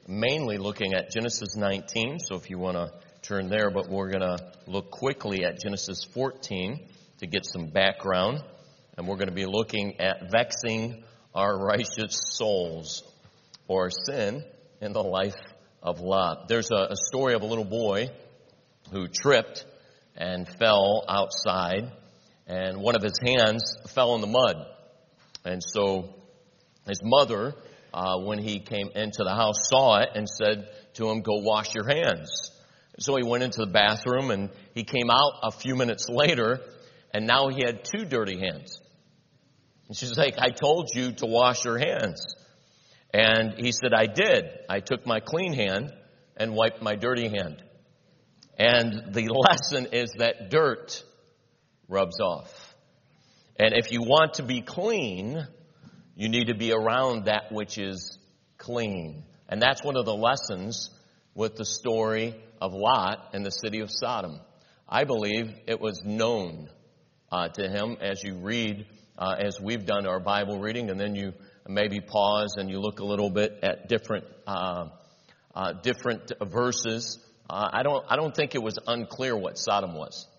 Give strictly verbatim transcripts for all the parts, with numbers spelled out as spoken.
mainly looking at Genesis nineteen, so if you want to turn there, but we're going to look quickly at Genesis fourteen to get some background, and we're going to be looking at vexing our righteous souls, or sin in the life of Lot. There's a, a story of a little boy who tripped and fell outside, and one of his hands fell in the mud. And so his mother, uh, when he came into the house, saw it and said to him, "Go wash your hands." So he went into the bathroom, and he came out a few minutes later, and now he had two dirty hands. And she's like, "I told you to wash your hands." And he said, "I did. I took my clean hand and wiped my dirty hand." And the lesson is that dirt rubs off. And if you want to be clean, you need to be around that which is clean. And that's one of the lessons with the story of Lot and the city of Sodom. I believe it was known uh, to him as you read, uh, as we've done our Bible reading, and then you maybe pause and you look a little bit at different uh, uh, different verses. Uh, I don't I don't think it was unclear what Sodom was.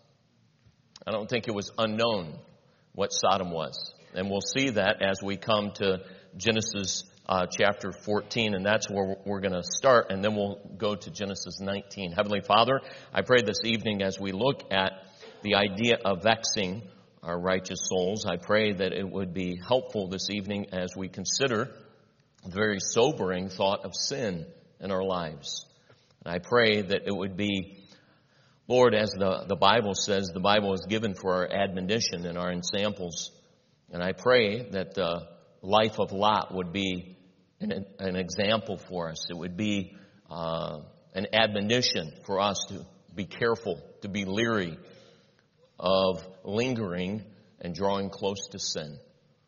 I don't think it was unknown what Sodom was. And we'll see that as we come to Genesis uh, chapter fourteen, and that's where we're going to start, and then we'll go to Genesis nineteen. Heavenly Father, I pray this evening as we look at the idea of vexing our righteous souls, I pray that it would be helpful this evening as we consider the very sobering thought of sin in our lives. And I pray that it would be, Lord, as the, the Bible says, the Bible is given for our admonition and our examples. And I pray that the life of Lot would be an, an example for us. It would be uh, an admonition for us to be careful, to be leery of lingering and drawing close to sin.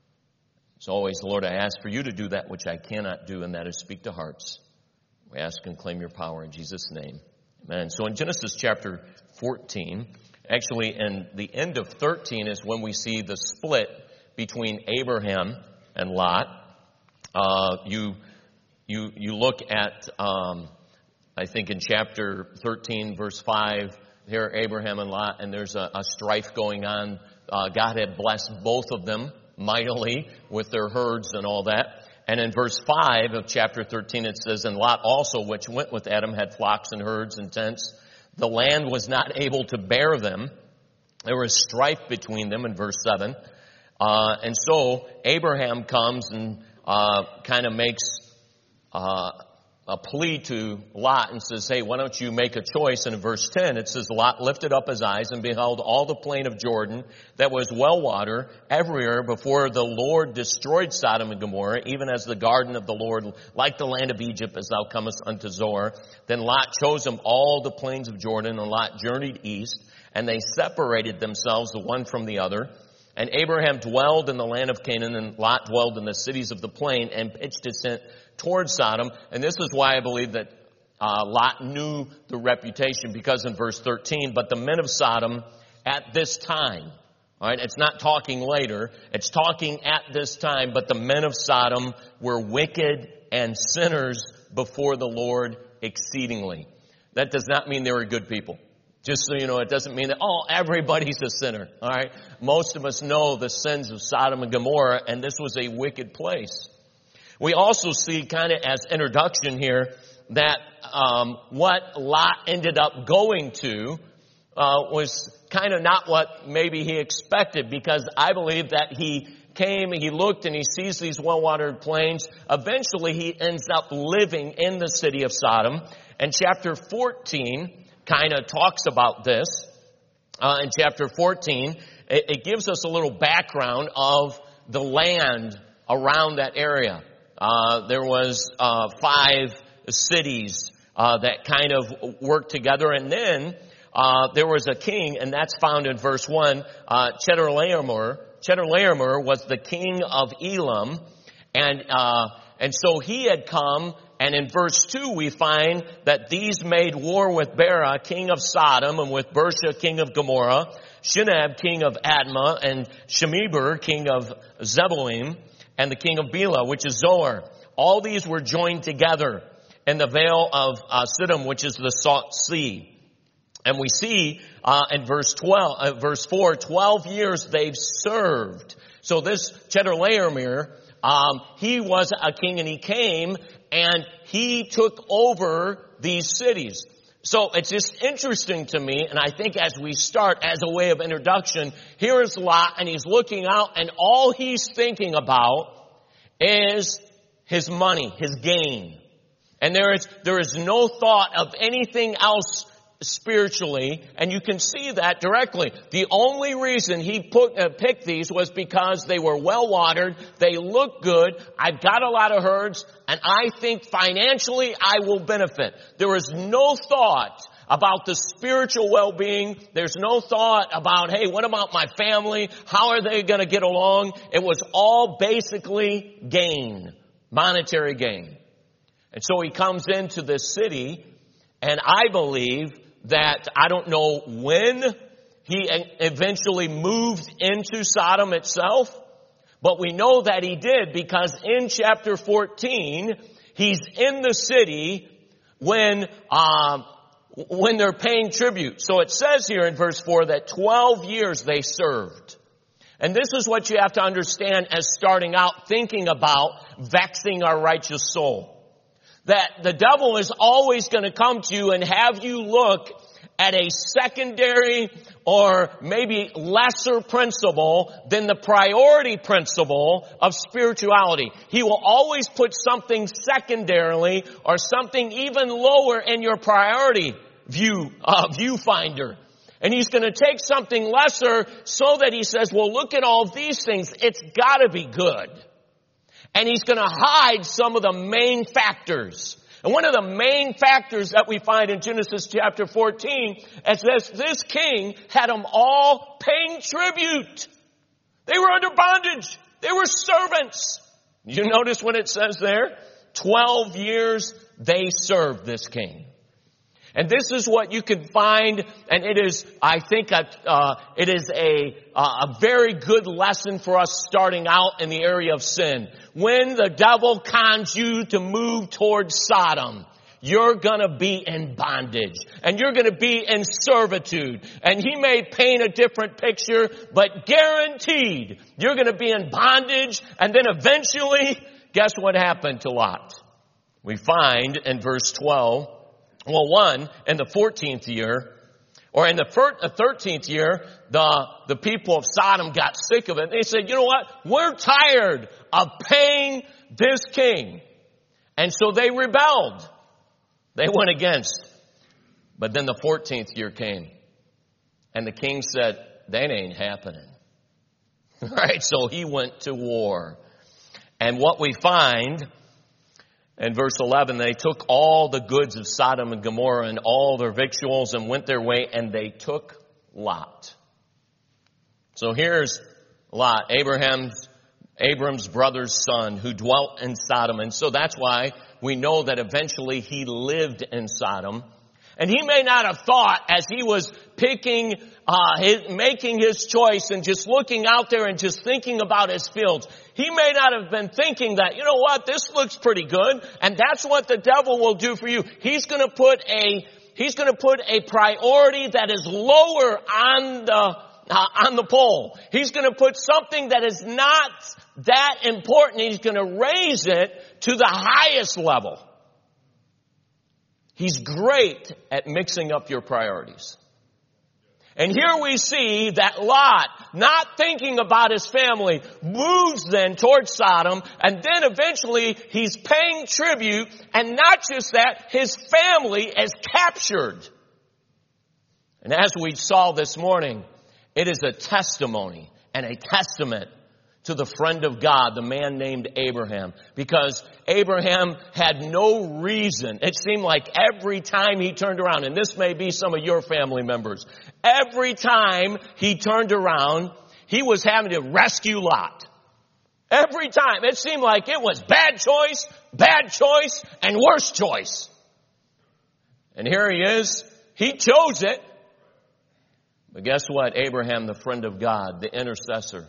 As always, Lord, I ask for you to do that which I cannot do, and that is speak to hearts. We ask and claim your power in Jesus' name. Amen. So in Genesis chapter fourteen, actually in the end of thirteen is when we see the split between Abraham and Lot. Uh, you you you look at, um, I think in chapter thirteen, verse five, here Abraham and Lot, and there's a, a strife going on. Uh, God had blessed both of them mightily with their herds and all that. And in verse five of chapter thirteen, it says, "And Lot also, which went with Adam, had flocks and herds and tents. The land was not able to bear them. There was strife between them," in verse seven. Uh, and so Abraham comes and uh, kind of makes uh, a plea to Lot and says, "Hey, why don't you make a choice?" And in verse ten, it says, "Lot lifted up his eyes and beheld all the plain of Jordan that was well water everywhere before the Lord destroyed Sodom and Gomorrah, even as the garden of the Lord, like the land of Egypt, as thou comest unto Zoar. Then Lot chose him all the plains of Jordan, and Lot journeyed east, and they separated themselves the one from the other. And Abraham dwelled in the land of Canaan, and Lot dwelled in the cities of the plain, and pitched his tent towards Sodom." And this is why I believe that uh, Lot knew the reputation, because in verse thirteen, "But the men of Sodom at this time," all right, it's not talking later, it's talking at this time, "but the men of Sodom were wicked and sinners before the Lord exceedingly." That does not mean they were good people. Just so you know, it doesn't mean that, oh, everybody's a sinner, all right? Most of us know the sins of Sodom and Gomorrah, and this was a wicked place. We also see, kind of as introduction here, that um, what Lot ended up going to uh, was kind of not what maybe he expected, because I believe that he came, he looked, and he sees these well-watered plains. Eventually, he ends up living in the city of Sodom. And chapter fourteen kind of talks about this. Uh, in chapter fourteen, it, it gives us a little background of the land around that area. Uh, there was uh, five cities uh, that kind of worked together, and then uh, there was a king, and that's found in verse one. Uh, Chedorlaomer. Chedorlaomer was the king of Elam, and uh, and so he had come. And in verse two, we find that these made war with Bera, king of Sodom, and with Bersha, king of Gomorrah, Shinab, king of Admah, and Shemeber, king of Zeboim, and the king of Bela, which is Zoar. All these were joined together. in the Vale of uh, Siddim, which is the Salt Sea. And we see uh, in verse twelve, uh, verse four, twelve years they've served. So this Chedorlaomer, um, he was a king, and he came and he took over these cities. So it's just interesting to me, and I think as we start, as a way of introduction, here is Lot, and he's looking out, and all he's thinking about is his money, his gain. And there is, there is no thought of anything else spiritually, and you can see that directly. The only reason he put, uh, picked these was because they were well watered, they look good, I've got a lot of herds, and I think financially I will benefit. There is no thought about the spiritual well-being. There's no thought about, hey, what about my family? How are they going to get along? It was all basically gain, monetary gain. And so he comes into this city, and I believe that, I don't know when he eventually moved into Sodom itself, but we know that he did, because in chapter fourteen, he's in the city when, um, when they're paying tribute. So it says here in verse four that twelve years they served. And this is what you have to understand as starting out thinking about vexing our righteous soul. That the devil is always going to come to you and have you look at a secondary or maybe lesser principle than the priority principle of spirituality. He will always put something secondarily or something even lower in your priority view, uh, viewfinder. And he's going to take something lesser so that he says, well, look at all these things. It's got to be good. And he's going to hide some of the main factors. And one of the main factors that we find in Genesis chapter fourteen is that this king had them all paying tribute. They were under bondage. They were servants. You notice when it says there, twelve years they served this king. And this is what you can find, and it is, I think, a, uh, it is a, a very good lesson for us starting out in the area of sin. When the devil cons you to move towards Sodom, you're gonna be in bondage, and you're gonna be in servitude. And he may paint a different picture, but guaranteed, you're gonna be in bondage, and then eventually, guess what happened to Lot? We find in verse twelve, well, one, in the fourteenth year, or in the thirteenth year, the, the people of Sodom got sick of it. They said, you know what? We're tired of paying this king. And so they rebelled. They went against. But then the fourteenth year came. And the king said, that ain't happening. Right? So he went to war. And what we find in verse eleven, they took all the goods of Sodom and Gomorrah and all their victuals and went their way, and they took Lot. So here's Lot, Abraham's, Abram's brother's son, who dwelt in Sodom. And so that's why we know that eventually he lived in Sodom. And he may not have thought, as he was picking, uh, his, making his choice and just looking out there and just thinking about his fields, he may not have been thinking that, you know what, this looks pretty good. And that's what the devil will do for you. He's going to put a, he's going to put a priority that is lower on the, uh, on the pole. He's going to put something that is not that important. He's going to raise it to the highest level. He's great at mixing up your priorities. And here we see that Lot, not thinking about his family, moves then towards Sodom, and then eventually he's paying tribute, and not just that, his family is captured. And as we saw this morning, it is a testimony and a testament to the friend of God, the man named Abraham. Because Abraham had no reason. It seemed like every time he turned around, and this may be some of your family members, every time he turned around, he was having to rescue Lot. Every time. It seemed like it was bad choice, bad choice, and worse choice. And here he is. He chose it. But guess what? Abraham, the friend of God, the intercessor,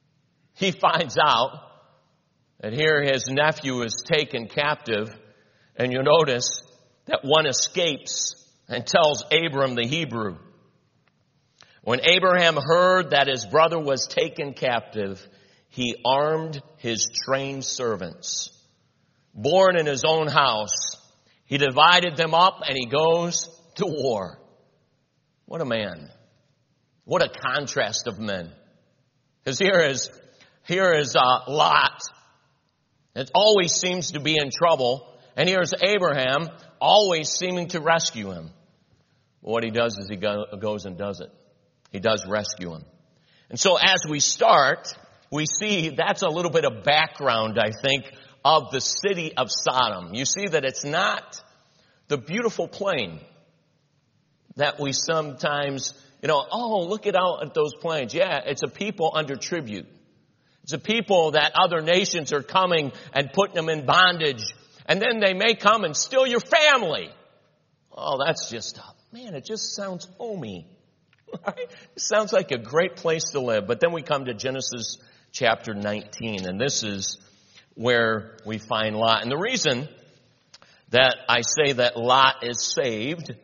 he finds out that here his nephew is taken captive, And you notice that one escapes and tells Abram the Hebrew. When Abraham heard that his brother was taken captive, he armed his trained servants. Born in his own house, he divided them up and he goes to war. What a man. What a contrast of men. Because here is, here is uh, Lot. It always seems to be in trouble. And here's Abraham, always seeming to rescue him. What he does is he go, goes and does it. He does rescue him. And so as we start, we see that's a little bit of background, I think, of the city of Sodom. You see that it's not the beautiful plain that we sometimes, you know, oh, look at out at those plains. Yeah, it's a people under tribute. It's a people that other nations are coming and putting them in bondage. And then they may come and steal your family. Oh, that's just, man, it just sounds homey. Right? It sounds like a great place to live. But then we come to Genesis chapter nineteen, and this is where we find Lot. And the reason that I say that Lot is saved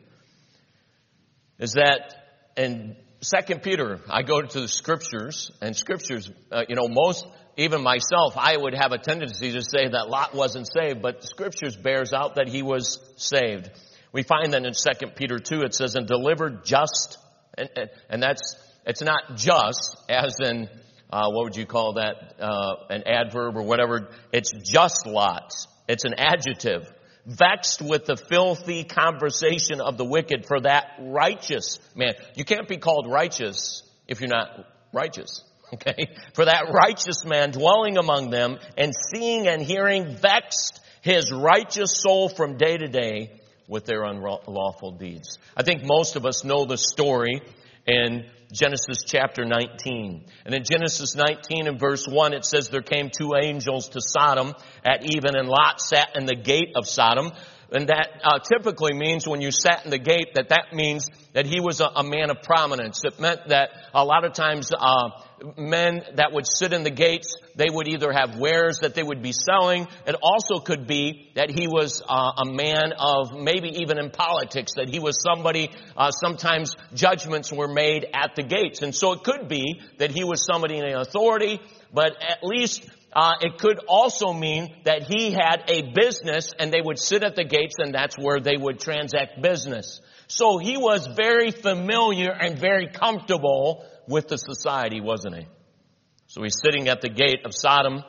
is that in Second Peter, I go to the scriptures, and scriptures, uh, you know, most, even myself, I would have a tendency to say that Lot wasn't saved, but the scriptures bears out that he was saved. We find that in Second Peter two, it says, and delivered just, and, and, and that's, it's not just, as in, uh, what would you call that, uh, an adverb or whatever. It's just Lot. It's an adjective. Vexed with the filthy conversation of the wicked for that righteous man. You can't be called righteous if you're not righteous. Okay? For that righteous man dwelling among them and seeing and hearing vexed his righteous soul from day to day with their unlawful deeds. I think most of us know the story in Genesis chapter nineteen. And in Genesis nineteen and verse one, it says there came two angels to Sodom at even, and Lot sat in the gate of Sodom. And that uh, typically means when you sat in the gate, that that means that he was a, a man of prominence. It meant that a lot of times uh, men that would sit in the gates, they would either have wares that they would be selling. It also could be that he was uh, a man of maybe even in politics, that he was somebody, uh, sometimes judgments were made at the gates. And so it could be that he was somebody in authority, but at least Uh, it could also mean that he had a business and they would sit at the gates and that's where they would transact business. So he was very familiar and very comfortable with the society, wasn't he? So he's sitting at the gate of Sodom.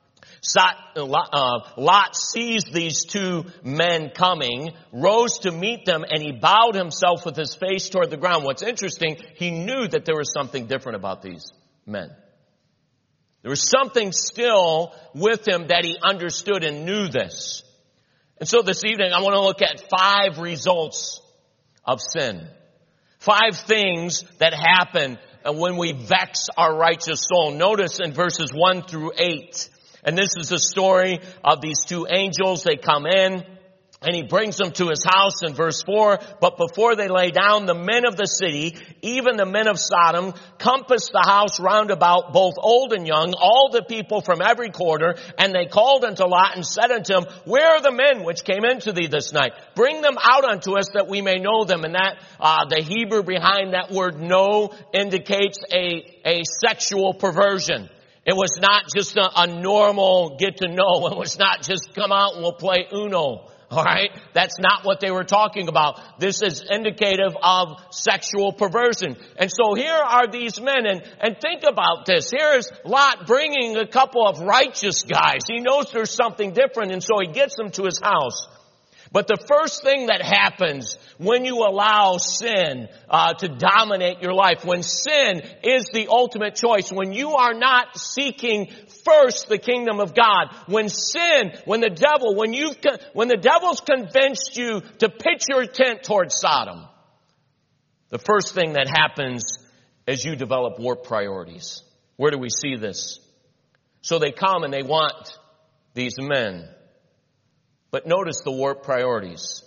Lot sees these two men coming, rose to meet them, and he bowed himself with his face toward the ground. What's interesting, he knew that there was something different about these men. There was something still with him that he understood and knew this. And so this evening, I want to look at five results of sin. Five things that happen when we vex our righteous soul. Notice in verses one through eight. And this is the story of these two angels. They come in. And he brings them to his house in verse four. But before they lay down, the men of the city, even the men of Sodom, compassed the house round about, both old and young, all the people from every quarter. And they called unto Lot and said unto him, where are the men which came into thee this night? Bring them out unto us that we may know them. And that, uh, the Hebrew behind that word know indicates a, a sexual perversion. It was not just a, a normal get to know. It was not just come out and we'll play Uno. All right? That's not what they were talking about. This is indicative of sexual perversion. And so here are these men, and, and think about this. Here is Lot bringing a couple of righteous guys. He knows there's something different, and so he gets them to his house. But the first thing that happens when you allow sin uh, to dominate your life, when sin is the ultimate choice, when you are not seeking first the kingdom of God, when sin, when the devil, when you, when the devil's convinced you to pitch your tent towards Sodom, the first thing that happens is you develop warped priorities. Where do we see this? So they come and they want these men. But notice the warped priorities.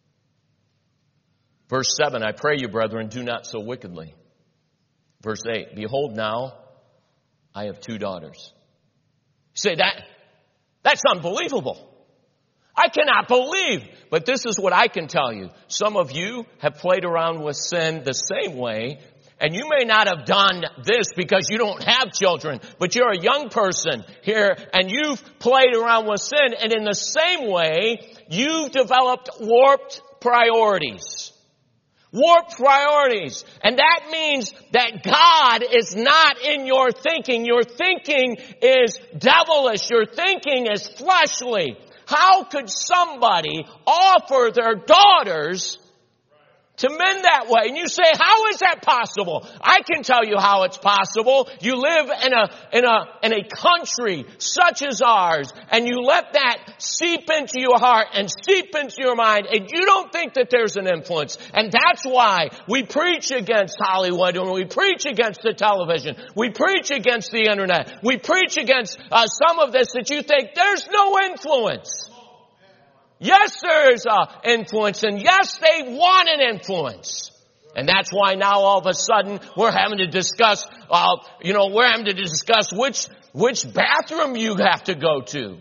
Verse seven, I pray you, brethren, do not so wickedly. Verse eight, behold now, I have two daughters. You say, that, that's unbelievable. I cannot believe. But this is what I can tell you. Some of you have played around with sin the same way. And you may not have done this because you don't have children, but you're a young person here and you've played around with sin. And in the same way, you've developed warped priorities. Warped priorities. And that means that God is not in your thinking. Your thinking is devilish. Your thinking is fleshly. How could somebody offer their daughters to men that way? And you say, how is that possible? I can tell you how it's possible. You live in a, in a, in a country such as ours, and you let that seep into your heart and seep into your mind, and you don't think that there's an influence. And that's why we preach against Hollywood, and we preach against the television. We preach against the internet. We preach against uh, some of this that you think there's no influence. Yes, there is uh, influence, and yes, they want an influence. And that's why now all of a sudden we're having to discuss, uh, you know, we're having to discuss which, which bathroom you have to go to.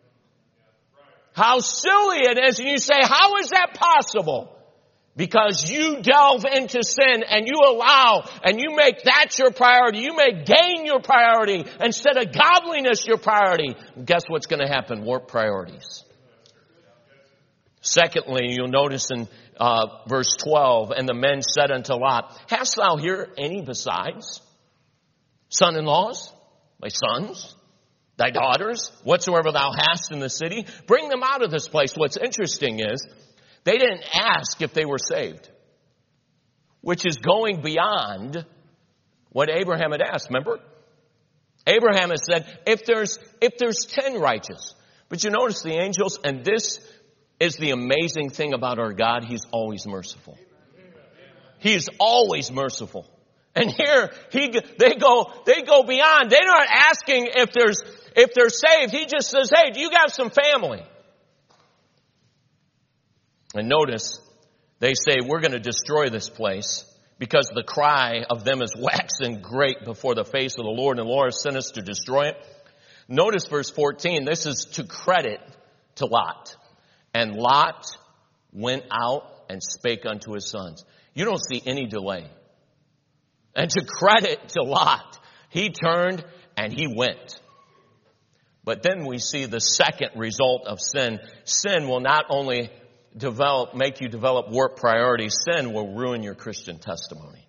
How silly it is. And you say, how is that possible? Because you delve into sin and you allow and you make that your priority. You make gain your priority instead of godliness your priority. Guess what's going to happen? Warped priorities. Secondly, you'll notice in uh, verse twelve, and the men said unto Lot, hast thou here any besides son-in-laws, thy sons, thy daughters, whatsoever thou hast in the city? Bring them out of this place. What's interesting is they didn't ask if they were saved, which is going beyond what Abraham had asked. Remember? Abraham has said, if there's, if there's ten righteous. But you notice the angels, and this is the amazing thing about our God. He's always merciful. He's always merciful. And here, he, they go, they go beyond. They're not asking if there's, if they're saved. He just says, hey, do you got some family? And notice, they say, we're going to destroy this place because the cry of them is waxing great before the face of the Lord, and the Lord has sent us to destroy it. Notice verse fourteen. This is to credit to Lot. And Lot went out and spake unto his sons. You don't see any delay. And to credit to Lot, he turned and he went. But then we see the second result of sin. Sin will not only develop, make you develop warped priorities, sin will ruin your Christian testimony.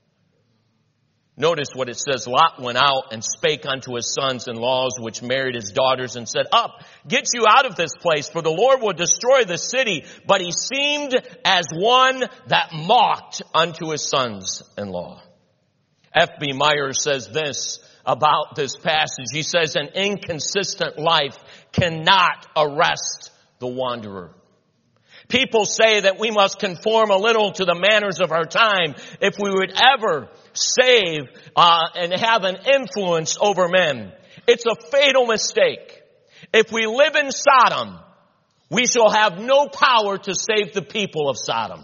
Notice what it says. Lot went out and spake unto his sons-in-laws, which married his daughters, and said, up, get you out of this place, for the Lord will destroy the city. But he seemed as one that mocked unto his sons-in-law. F B Myers says this about this passage. He says, an inconsistent life cannot arrest the wanderer. People say that we must conform a little to the manners of our time if we would ever save uh, and have an influence over men. It's a fatal mistake. If we live in Sodom, we shall have no power to save the people of Sodom.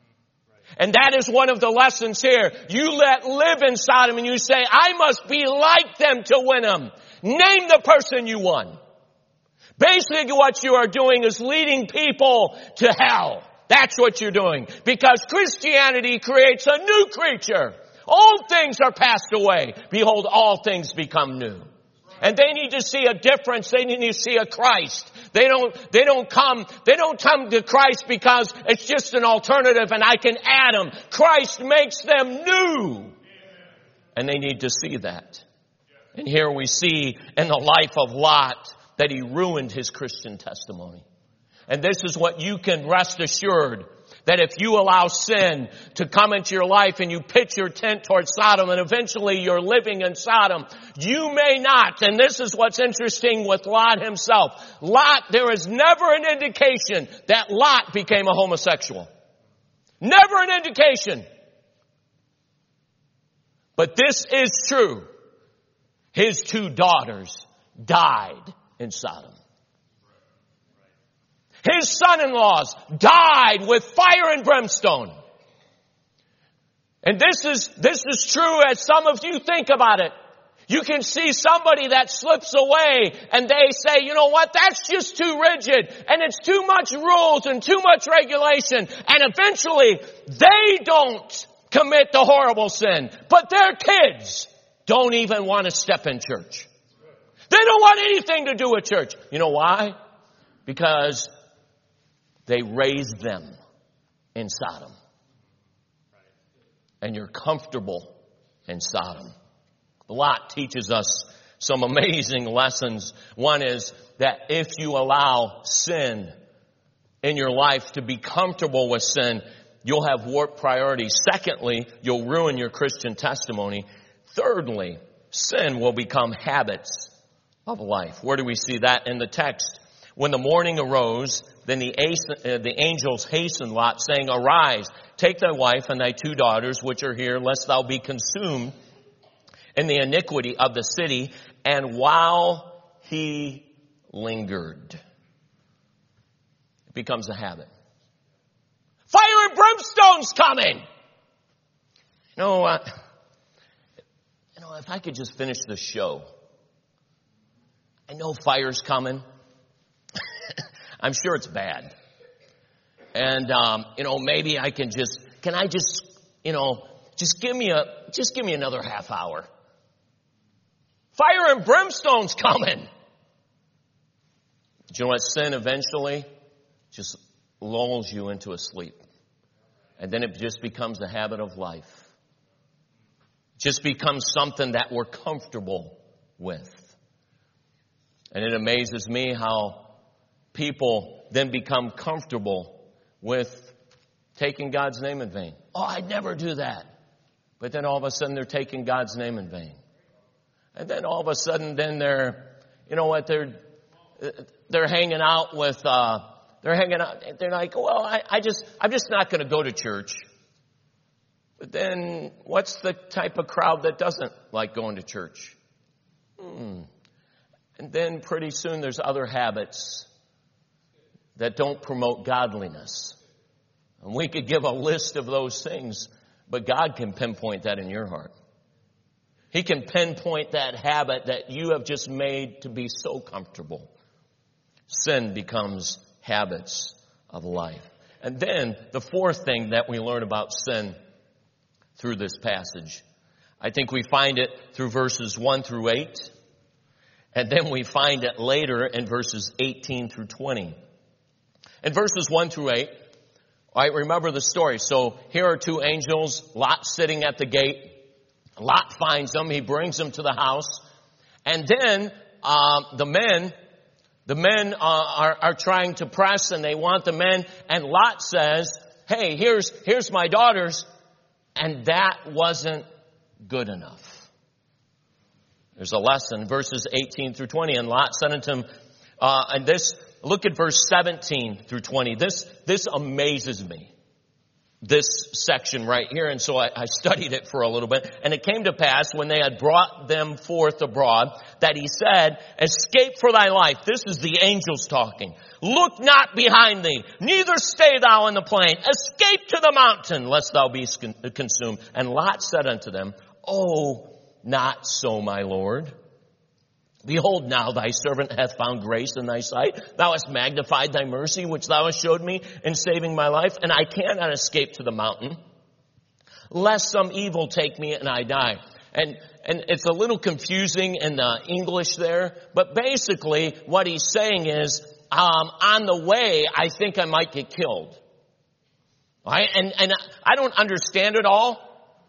And that is one of the lessons here. You let live in Sodom and you say, I must be like them to win them. Name the person you won. Basically what you are doing is leading people to hell. That's what you're doing. Because Christianity creates a new creature. Old things are passed away. Behold, all things become new. And they need to see a difference. They need to see a Christ. They don't, they don't come, they don't come to Christ because it's just an alternative and I can add them. Christ makes them new. And they need to see that. And here we see in the life of Lot that he ruined his Christian testimony. And this is what you can rest assured, that if you allow sin to come into your life and you pitch your tent towards Sodom and eventually you're living in Sodom, you may not. And this is what's interesting with Lot himself. Lot, there is never an indication that Lot became a homosexual. Never an indication. But this is true. His two daughters died in Sodom. His son-in-laws died with fire and brimstone. And this is, this is true as some of you think about it. You can see somebody that slips away and they say, you know what, that's just too rigid and it's too much rules and too much regulation. And eventually they don't commit the horrible sin, but their kids don't even want to step in church. They don't want anything to do with church. You know why? Because they raised them in Sodom. And you're comfortable in Sodom. Lot teaches us some amazing lessons. One is that if you allow sin in your life to be comfortable with sin, you'll have warped priorities. Secondly, you'll ruin your Christian testimony. Thirdly, sin will become habits of life. Where do we see that in the text? When the morning arose, then the, uh, the angels hastened Lot, saying, Arise, take thy wife and thy two daughters, which are here, lest thou be consumed in the iniquity of the city. And while he lingered, it becomes a habit. Fire and brimstone's coming! You know, uh, you know, if I could just finish the show. I know fire's coming. I'm sure it's bad. And, um, you know, maybe I can just, can I just, you know, just give me a, just give me another half hour. Fire and brimstone's coming. Do you know what? Sin eventually just lulls you into a sleep. And then it just becomes a habit of life. Just becomes something that we're comfortable with. And it amazes me how people then become comfortable with taking God's name in vain. Oh, I'd never do that. But then all of a sudden they're taking God's name in vain. And then all of a sudden then they're, you know what, they're, they're hanging out with, uh, they're hanging out, they're like, well, I, I just, I'm just not going to go to church. But then what's the type of crowd that doesn't like going to church? Hmm. And then pretty soon there's other habits that don't promote godliness. And we could give a list of those things, but God can pinpoint that in your heart. He can pinpoint that habit that you have just made to be so comfortable. Sin becomes habits of life. And then the fourth thing that we learn about sin through this passage, I think we find it through verses one through eight. And then we find it later in verses eighteen through twenty. In verses one through eight, all right, remember the story. So here are two angels, Lot sitting at the gate. Lot finds them. He brings them to the house. And then um, the men, the men uh, are, are trying to press and they want the men. And Lot says, hey, here's, here's my daughters. And that wasn't good enough. There's a lesson, verses eighteen through twenty. And Lot said unto him, uh, and this, look at verse seventeen through twenty. This, this amazes me. This section right here. And so I, I studied it for a little bit. And it came to pass when they had brought them forth abroad that he said, escape for thy life. This is the angels talking. Look not behind thee, neither stay thou in the plain. Escape to the mountain, lest thou be consumed. And Lot said unto them, Oh, not so, my Lord. Behold, now thy servant hath found grace in thy sight. Thou hast magnified thy mercy, which thou hast showed me in saving my life. And I cannot escape to the mountain, lest some evil take me and I die. And, and it's a little confusing in the English there. But basically what he's saying is, um, on the way, I think I might get killed. Right? And, and I don't understand it all.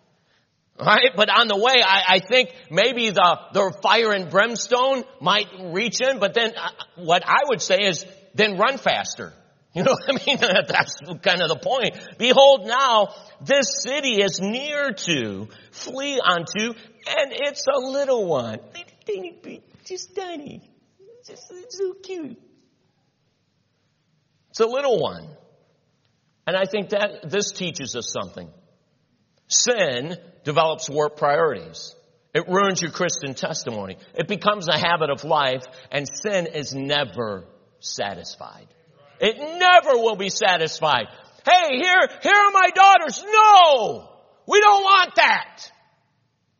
Right? But on the way, I, I think maybe the, the fire and brimstone might reach in. But then uh, what I would say is, then run faster. You know what I mean? That's kind of the point. Behold now, this city is near to, flee unto, and it's a little one. Just tiny. Just so cute. It's a little one. And I think that this teaches us something. Sin develops warped priorities. It ruins your Christian testimony. It becomes a habit of life, and sin is never satisfied. It never will be satisfied. Hey, here, here are my daughters. No! We don't want that.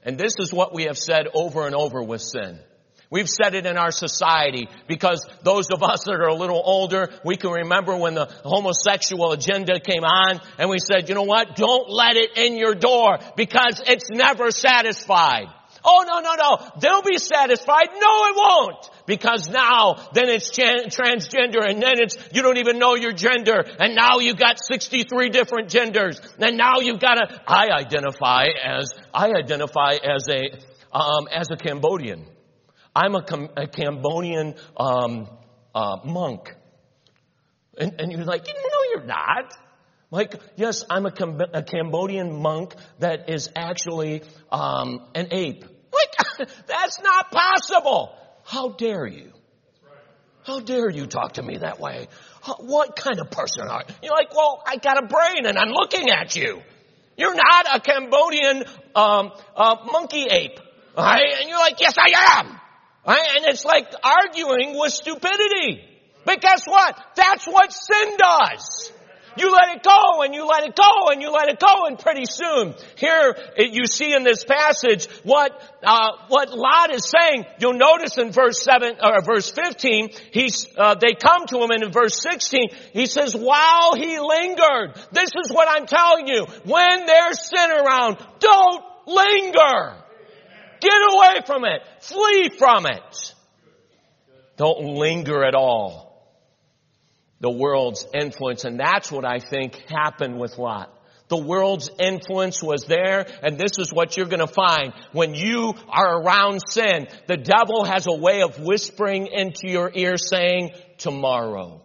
And this is what we have said over and over with sin. We've said it in our society because those of us that are a little older, we can remember when the homosexual agenda came on and we said, you know what? Don't let it in your door because it's never satisfied. Oh, no, no, no. They'll be satisfied. No, it won't. Because now, then it's transgender and then it's, you don't even know your gender. And now you've got sixty-three different genders. And now you've got to, I identify as, I identify as a, um, as a Cambodian. I'm a, a Cambodian, um, uh, monk. And, and you're like, no, you're not. Like, yes, I'm a, Cam- a Cambodian monk that is actually, um, an ape. Like, that's not possible. How dare you? How dare you talk to me that way? How, what kind of person are you? You're like, well, I got a brain and I'm looking at you. You're not a Cambodian um, uh, monkey ape. All right? And you're like, yes, I am. All right? And it's like arguing with stupidity. But guess what? That's what sin does. You let it go and you let it go and you let it go, and pretty soon here you see in this passage what uh what Lot is saying. You'll notice in verse seven or verse fifteen, he's uh, they come to him, and in verse sixteen he says, while he lingered. This is what I'm telling you. When there's sin around, don't linger. Get away from it. Flee from it. Don't linger at all. The world's influence, and that's what I think happened with Lot. The world's influence was there, and this is what you're going to find. When you are around sin, the devil has a way of whispering into your ear saying, tomorrow.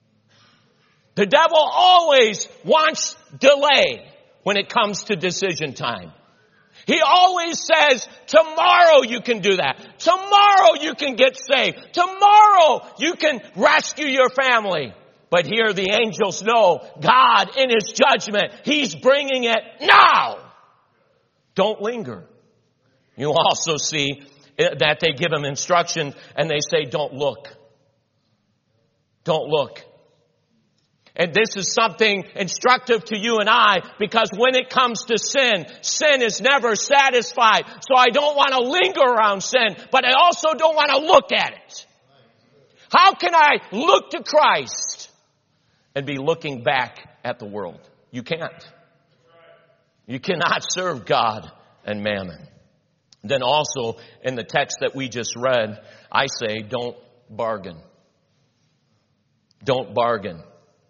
The devil always wants delay when it comes to decision time. He always says, tomorrow you can do that. Tomorrow you can get saved. Tomorrow you can rescue your family. But here the angels know God in His judgment, He's bringing it now. Don't linger. You also see that they give him instruction and they say, don't look. Don't look. And this is something instructive to you and I, because when it comes to sin, sin is never satisfied. So I don't want to linger around sin, but I also don't want to look at it. How can I look to Christ and be looking back at the world? You can't. You cannot serve God and mammon. Then also in the text that we just read, I say, don't bargain. Don't bargain.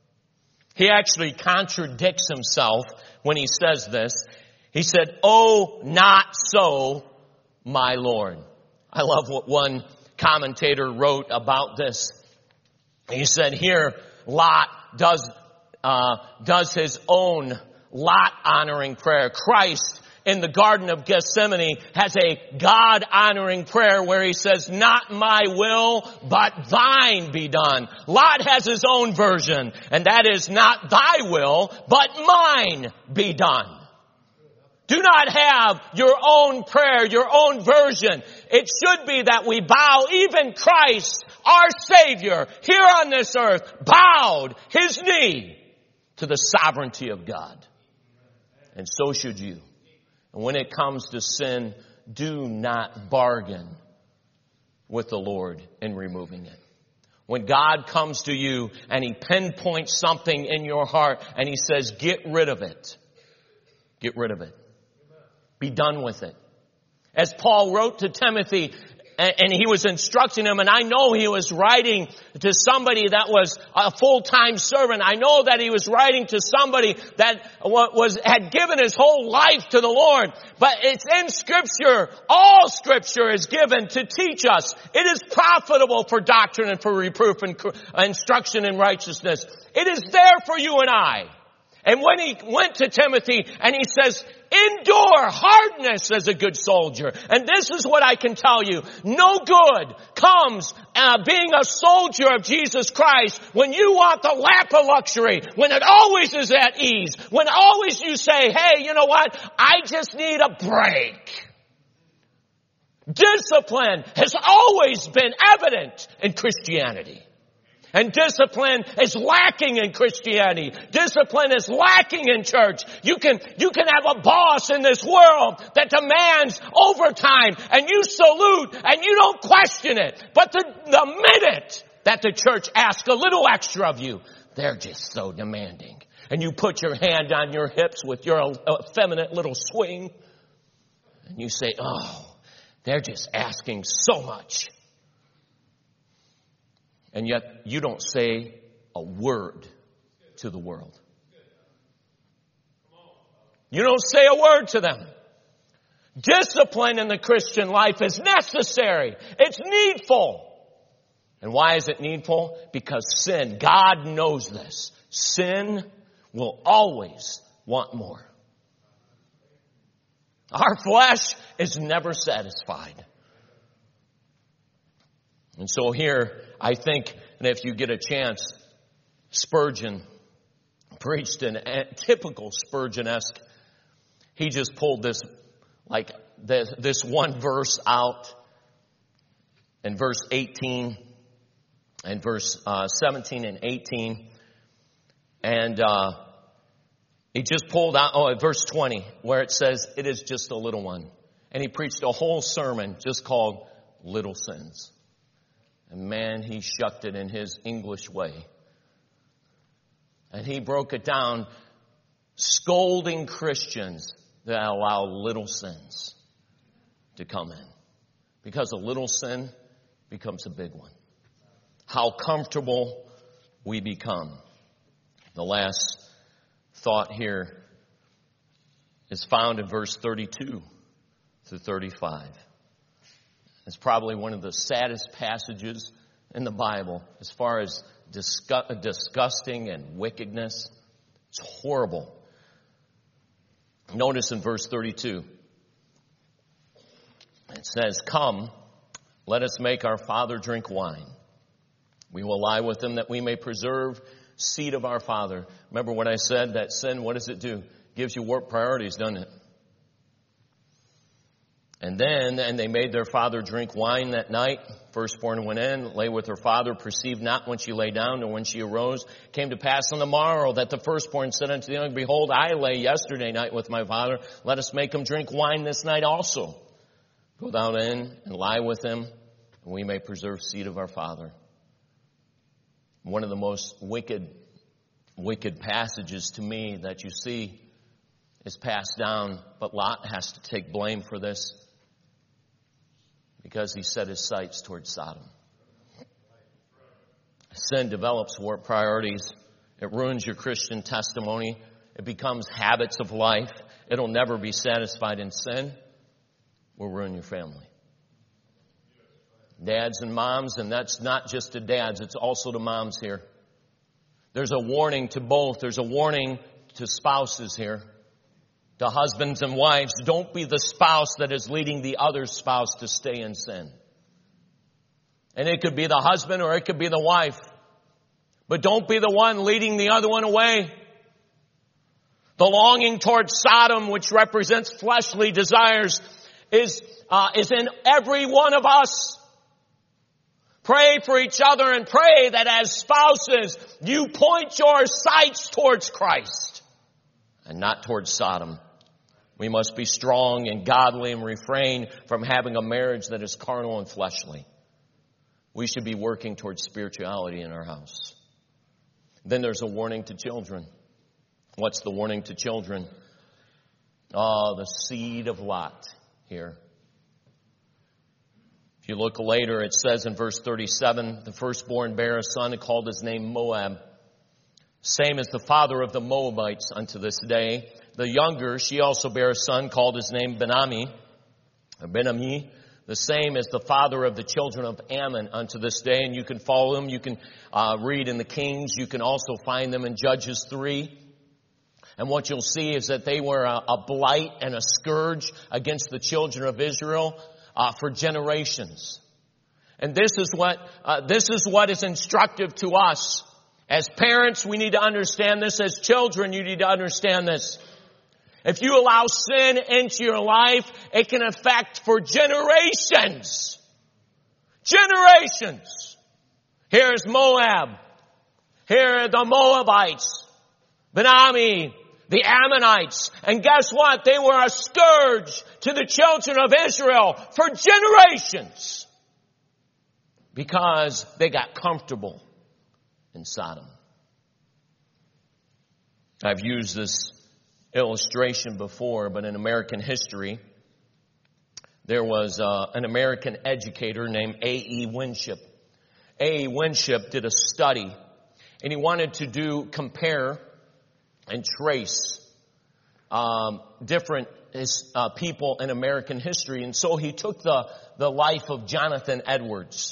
He actually contradicts himself when he says this. He said, oh, not so, my Lord. I love what one commentator wrote about this. He said here, Lot does, uh, does his own Lot-honoring prayer. Christ in the Garden of Gethsemane has a God-honoring prayer where he says, not my will, but thine be done. Lot has his own version, and that is, not thy will, but mine be done. Do not have your own prayer, your own version. It should be that we bow. Even Christ, our Savior, here on this earth, bowed his knee to the sovereignty of God. And so should you. And when it comes to sin, do not bargain with the Lord in removing it. When God comes to you and He pinpoints something in your heart and He says, get rid of it. Get rid of it. Be done with it. As Paul wrote to Timothy, and he was instructing him, and I know he was writing to somebody that was a full-time servant. I know that he was writing to somebody that was had given his whole life to the Lord. But it's in Scripture. All Scripture is given to teach us. It is profitable for doctrine and for reproof and instruction in righteousness. It is there for you and I. And when he went to Timothy and he says, endure hardness as a good soldier. And this is what I can tell you. No good comes uh, being a soldier of Jesus Christ when you want the lap of luxury, when it always is at ease, when always you say, hey, you know what? I just need a break. Discipline has always been evident in Christianity. And discipline is lacking in Christianity. Discipline is lacking in church. You can, you can have a boss in this world that demands overtime and you salute and you don't question it. But the, the minute that the church asks a little extra of you, they're just so demanding. And you put your hand on your hips with your effeminate little swing and you say, oh, they're just asking so much. And yet you don't say a word to the world. You don't say a word to them. Discipline in the Christian life is necessary. It's needful. And why is it needful? Because sin, God knows this. Sin will always want more. Our flesh is never satisfied. And so here, I think, and if you get a chance, Spurgeon preached an a typical Spurgeon-esque. He just pulled this, like this, this one verse out, in verse eighteen, and verse uh, seventeen and eighteen, and uh, he just pulled out, oh, at verse twenty, where it says, "It is just a little one," and he preached a whole sermon just called "Little Sins." And man, he shucked it in his English way. And he broke it down, scolding Christians that allow little sins to come in. Because a little sin becomes a big one. How comfortable we become. The last thought here is found in verse thirty-two through thirty-five. It's probably one of the saddest passages in the Bible as far as disgu- disgusting and wickedness. It's horrible. Notice in verse thirty-two, it says, "Come, let us make our father drink wine. We will lie with him that we may preserve seed of our father." Remember what I said, that sin, what does it do? Gives you warped priorities, doesn't it? And then, and they made their father drink wine that night. Firstborn went in, lay with her father, perceived not when she lay down, nor when she arose. Came to pass on the morrow that the firstborn said unto the young, "Behold, I lay yesterday night with my father. Let us make him drink wine this night also. Go thou in and lie with him, and we may preserve seed of our father." One of the most wicked, wicked passages to me that you see is passed down, but Lot has to take blame for this. Because he set his sights towards Sodom. Sin develops warped priorities. It ruins your Christian testimony. It becomes habits of life. It'll never be satisfied in sin. Will ruin your family. Dads and moms, and that's not just to dads, it's also to moms here. There's a warning to both. There's a warning to spouses here. To husbands and wives, don't be the spouse that is leading the other spouse to stay in sin. And it could be the husband or it could be the wife. But don't be the one leading the other one away. The longing towards Sodom, which represents fleshly desires, is, uh, is in every one of us. Pray for each other and pray that as spouses, you point your sights towards Christ and not towards Sodom. We must be strong and godly and refrain from having a marriage that is carnal and fleshly. We should be working towards spirituality in our house. Then there's a warning to children. What's the warning to children? Oh, the seed of Lot here. If you look later, it says in verse thirty-seven, the firstborn bare a son and called his name Moab. Same as the father of the Moabites unto this day. The younger, she also bare a son, called his name Ben-Ami, or Ben-Ami, the same as the father of the children of Ammon unto this day. And you can follow them. You can uh, read in the Kings. You can also find them in Judges three. And what you'll see is that they were a, a blight and a scourge against the children of Israel uh, for generations. And this is what uh, this is what is instructive to us. As parents, we need to understand this. As children, you need to understand this. If you allow sin into your life, it can affect for generations. Generations. Here's Moab. Here are the Moabites, Ben-Ami, the Ammonites. And guess what? They were a scourge to the children of Israel for generations because they got comfortable in Sodom. I've used this illustration before, but in American history, there was uh, an American educator named A E Winship. A E Winship did a study, and he wanted to do, compare and trace um, different uh, people in American history. And so he took the, the life of Jonathan Edwards.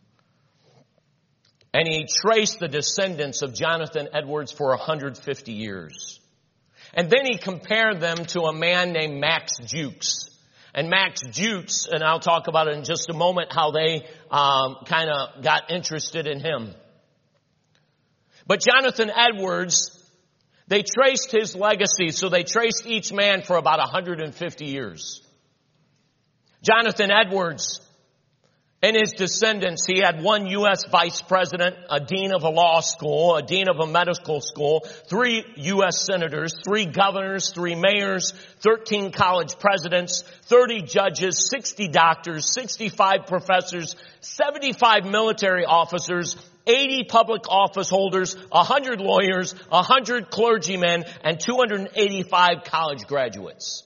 And he traced the descendants of Jonathan Edwards for one hundred fifty years. And then he compared them to a man named Max Jukes. And Max Jukes, and I'll talk about it in just a moment, how they um, kind of got interested in him. But Jonathan Edwards, they traced his legacy, so they traced each man for about one hundred fifty years. Jonathan Edwards and his descendants, he had one U S vice president, a dean of a law school, a dean of a medical school, three U S senators, three governors, three mayors, thirteen college presidents, thirty judges, sixty doctors, sixty-five professors, seventy-five military officers, eighty public office holders, one hundred lawyers, one hundred clergymen, and two hundred eighty-five college graduates.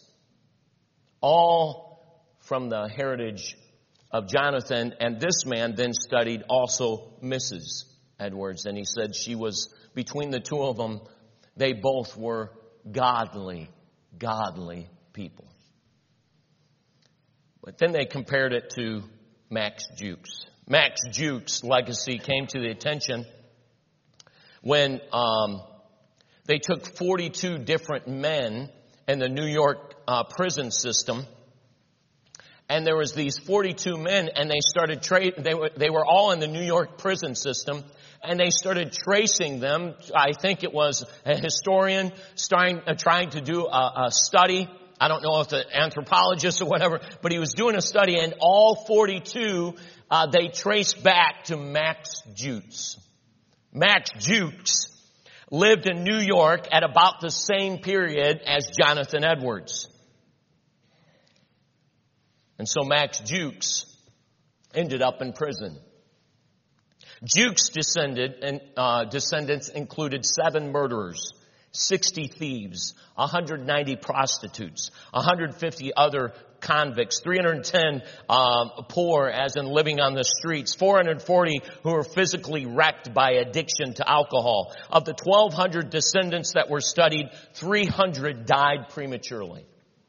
All from the heritage of Jonathan. And this man then studied also Missus Edwards. And he said she was, between the two of them, they both were godly, godly people. But then they compared it to Max Jukes. Max Jukes' legacy came to the attention when um, they took forty-two different men in the New York uh, prison system. And there was these forty-two men, and they started tra- they were they were all in the New York prison system, and they started tracing them. I think it was a historian starting uh, trying to do a, a study. I don't know if an anthropologist or whatever, but he was doing a study, and all forty-two uh, they traced back to Max Jukes. Max Jukes lived in New York at about the same period as Jonathan Edwards. And so Max Jukes ended up in prison. Jukes descended and uh, descendants included seven murderers, sixty thieves, one hundred ninety prostitutes, one hundred fifty other convicts, three hundred ten um, poor, as in living on the streets, four hundred forty who were physically wrecked by addiction to alcohol. Of the twelve hundred descendants that were studied, three hundred died prematurely.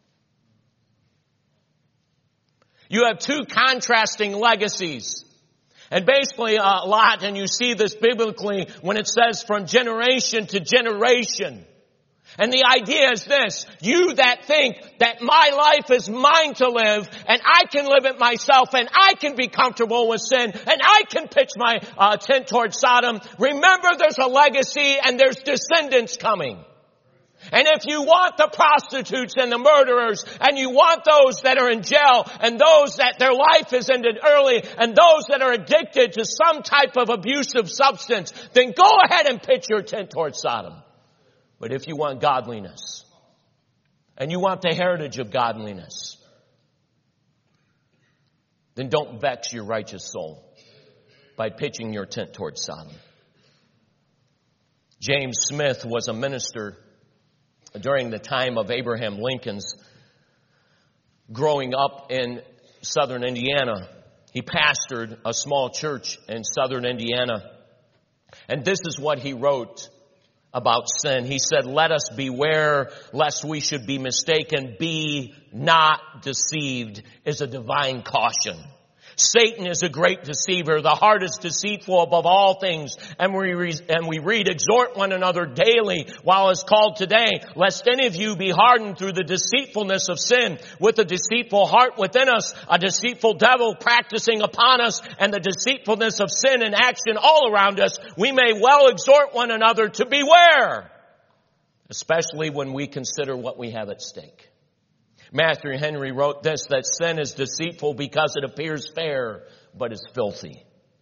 You have two contrasting legacies. And basically a lot, and you see this biblically when it says from generation to generation. And the idea is this: you that think that my life is mine to live, and I can live it myself, and I can be comfortable with sin, and I can pitch my uh, tent towards Sodom. Remember, there's a legacy and there's descendants coming. And if you want the prostitutes and the murderers, and you want those that are in jail, and those that their life is ended early, and those that are addicted to some type of abusive substance, then go ahead and pitch your tent towards Sodom. But if you want godliness, and you want the heritage of godliness, then don't vex your righteous soul by pitching your tent towards Sodom. James Smith was a minister during the time of Abraham Lincoln's growing up in southern Indiana. He pastored a small church in southern Indiana. And this is what he wrote about sin. He said, "Let us beware lest we should be mistaken. Be not deceived," is a divine caution. Satan is a great deceiver. The heart is deceitful above all things. And we, re- and we read, "Exhort one another daily while it's called today, lest any of you be hardened through the deceitfulness of sin. With a deceitful heart within us, a deceitful devil practicing upon us, and the deceitfulness of sin in action all around us, we may well exhort one another to beware, especially when we consider what we have at stake." Matthew Henry wrote this, that sin is deceitful because it appears fair, but is filthy.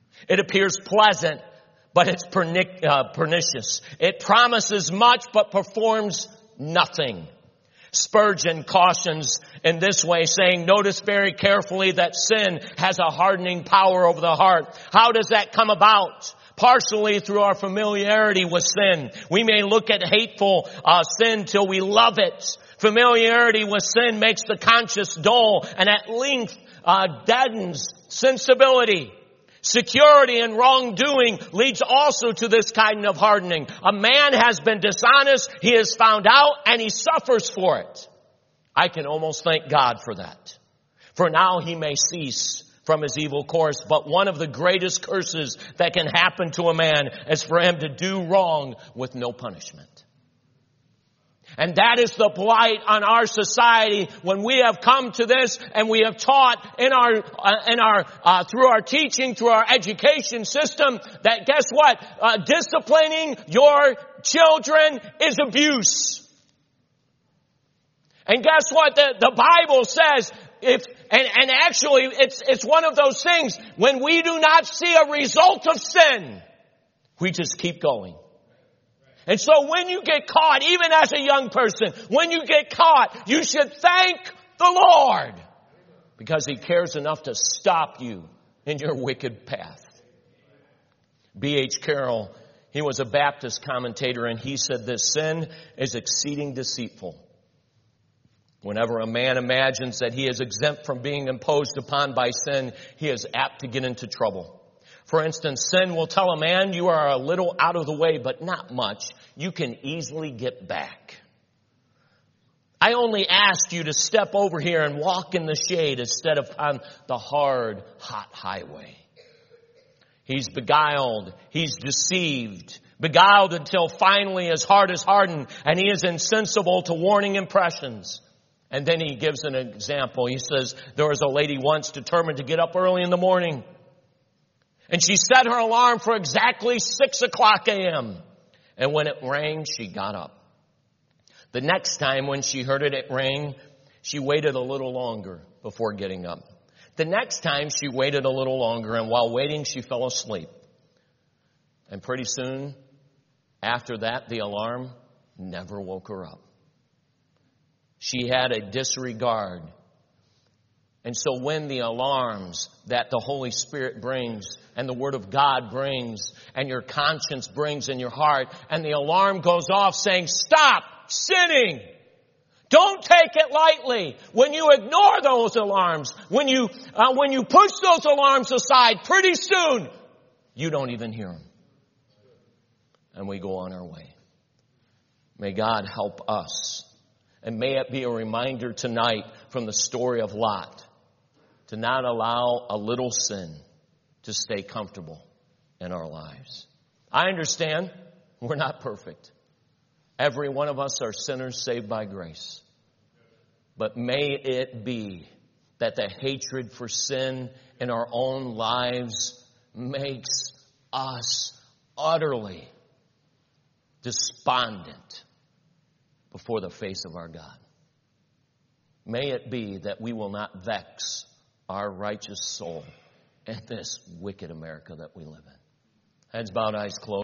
It appears pleasant, but it's pernic- uh, pernicious. It promises much, but performs nothing. Spurgeon cautions in this way, saying, notice very carefully that sin has a hardening power over the heart. How does that come about? Partially through our familiarity with sin. We may look at hateful uh, sin till we love it. Familiarity with sin makes the conscience dull and at length uh, deadens sensibility. Security in wrongdoing leads also to this kind of hardening. A man has been dishonest, he is found out, and he suffers for it. I can almost thank God for that. For now he may cease from his evil course, but one of the greatest curses that can happen to a man is for him to do wrong with no punishment. And that is the blight on our society when we have come to this and we have taught in our, uh, in our, uh, through our teaching, through our education system that guess what? Uh, disciplining your children is abuse. And guess what? The, the Bible says if, and, and actually it's, it's one of those things when we do not see a result of sin, we just keep going. And so when you get caught, even as a young person, when you get caught, you should thank the Lord because He cares enough to stop you in your wicked path. B H Carroll, he was a Baptist commentator, and he said this: sin is exceeding deceitful. Whenever a man imagines that he is exempt from being imposed upon by sin, he is apt to get into trouble. For instance, sin will tell a man you are a little out of the way, but not much. You can easily get back. I only ask you to step over here and walk in the shade instead of on the hard, hot highway. He's beguiled. He's deceived. Beguiled until finally his heart is hardened and he is insensible to warning impressions. And then he gives an example. He says, there was a lady once determined to get up early in the morning. And she set her alarm for exactly six o'clock a.m. And when it rang, she got up. The next time when she heard it, it rang, she waited a little longer before getting up. The next time she waited a little longer, and while waiting, she fell asleep. And pretty soon after that, the alarm never woke her up. She had a disregard. And so when the alarms that the Holy Spirit brings and the Word of God brings and your conscience brings in your heart, and the alarm goes off saying, stop sinning. Don't take it lightly. When you ignore those alarms, when you, uh, when you push those alarms aside, pretty soon you don't even hear them. And we go on our way. May God help us. And may it be a reminder tonight from the story of Lot to not allow a little sin to stay comfortable in our lives. I understand we're not perfect. Every one of us are sinners saved by grace. But may it be that the hatred for sin in our own lives makes us utterly despondent before the face of our God. May it be that we will not vex our righteous soul in this wicked America that we live in. Heads bowed, eyes closed.